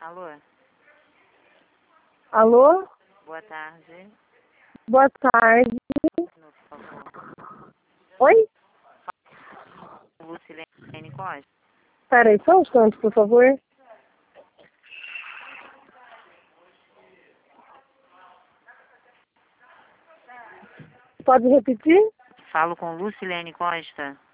Alô? Alô? Boa tarde. Boa tarde. Por favor. Oi? Lucilene Costa. Peraí, só um instante, por favor. Pode repetir? Falo com Lucilene Costa.